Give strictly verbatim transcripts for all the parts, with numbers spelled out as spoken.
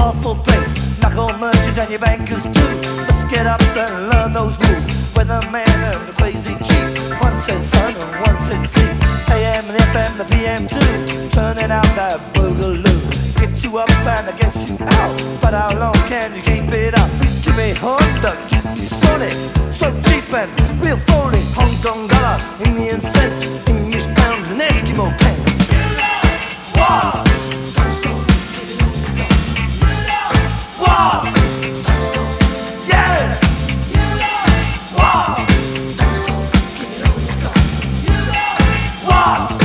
awful place. Knuckle merchants and your bankers too. Let's get up and learn those rules. Weatherman and the crazy chief. One says sun and one says sea. A M and the F M, the P M too. Turning out that boogaloo. Get you up and I guess you out. But how long can you keep it up? Give me Honda, give me Sonic. So cheap and real phony. Hong Kong dollar, Indian cents, English pounds and Eskimo pence. Wow! Wow! Yeah! Wow! Wow!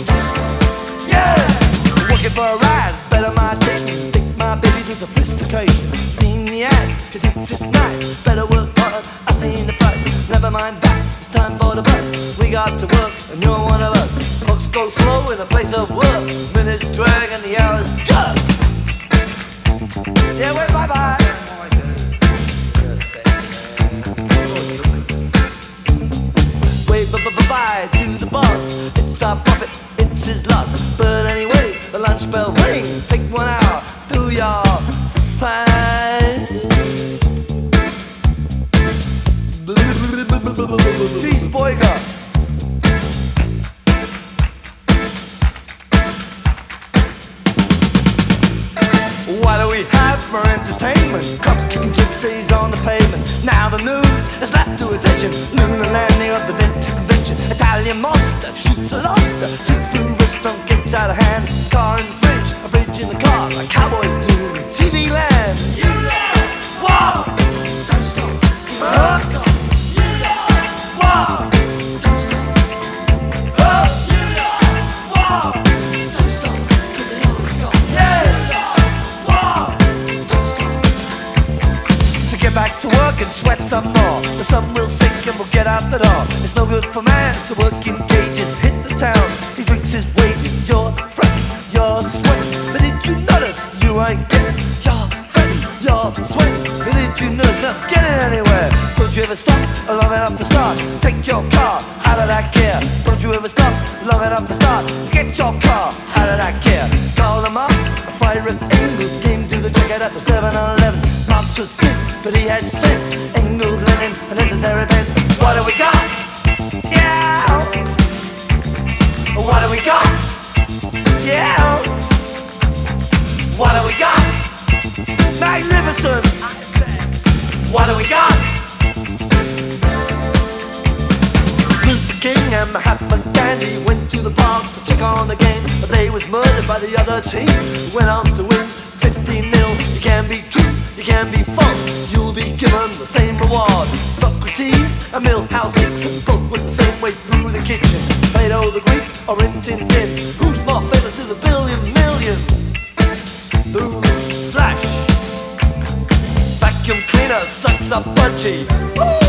Yeah! Working for a rise, better my station. Take my baby to sophistication. Seen the ads, cause it's, it's nice. Better work hard, I seen the price. Never mind that, it's time for the bus. We got to work, and you're one of us. Clocks go slow in a place of work. Minutes drag and the hours jug. Yeah, wait, bye bye. Wait, bye bye bye to the boss. It's our profit, it's his loss. But anyway, the lunch bell ring. Take one hour, do your fine. Cheese boyga. What do we have for entertainment? Cops kicking gypsies on the pavement. Now the news has slapped to attention. Lunar landing of the dentist convention. Italian monster shoots a lobster. Seafood restaurant gets out of hand. Car in the fridge, a fridge in the car. Like cowboys do in T V land. You know, wow! Don't stop, keep uh, it going. You know, wow! Don't stop, uh, you know, wow! Don't stop, keep it going. Yeah! Get back to work and sweat some more. The sun will sink and we'll get out the door. It's no good for man to work in cages. Hit the town, he drinks his wages. Your friend, your sweat. But did you notice you ain't getting your friend, your sweat? But did you notice not getting anywhere? Don't you ever stop long enough to start? Take your car out of that gear. Don't you ever stop long enough to start? Get your car out of that gear. Call the Marx, a fire at Engels. Came to the checkout at the seven eleven. Marx was good, but he had sense. Engels, Lenin, a necessary pence. What do we got? Yeah. What do we got? Yeah. What do we got? Magnificence. What do we got? Luther King and Mahatma Gandhi went to the park to check on the game, but they was murdered by the other team. Went on to win fifteen nil. You can be true, you can be false. You'll be given the same reward. Socrates and Milhouse Nixon both went the same way through the kitchen. Plato the Greek or Rin Tin Tin. Who's more famous to the billion millions? Who's Flash? Vacuum cleaner sucks up budgie. Woo!